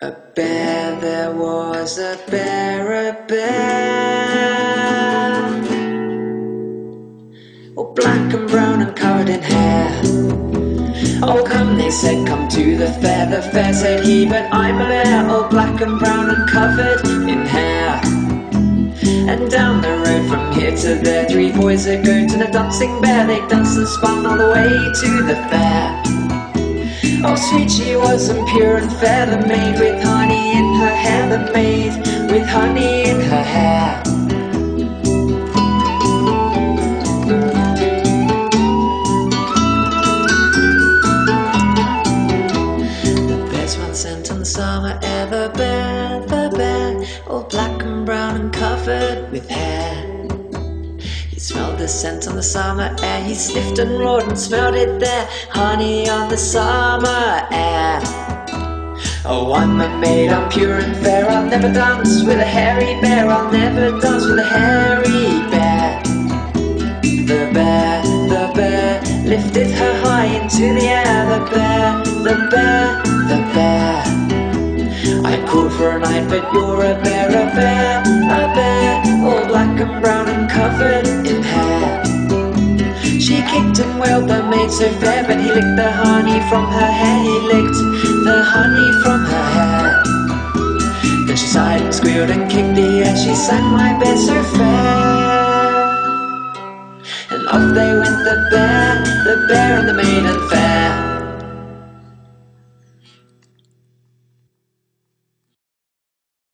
A bear, there was a bear, all black and brown and covered in hair. Oh come, they said, come to the fair. The fair said he, but I'm a bear, all black and brown and covered in hair. And down the road from here to there, three boys are going to the dancing bear. They danced and spun all the way to the fair. Oh sweet she was and pure and fair, the maid with honey in her hair, the maid with honey in her hair. The bear's one scent on the summer air, the bear, all black and brown and covered with hair. He smelled the scent on the summer air, he sniffed and roared and smelled it there, honey on the summer air. Oh, I'm a maid, I'm pure and fair, I'll never dance with a hairy bear, I'll never dance with a hairy bear. The bear lifted her high into the air, the bear. I called for a night, but you're a bear, all black and brown and covered in hair. She kicked and wailed, the maid so fair, but he licked the honey from her hair, he licked the honey from her hair. Then she sighed and squealed and kicked the air, she sang my bear so fair. And off they went, the bear and the maid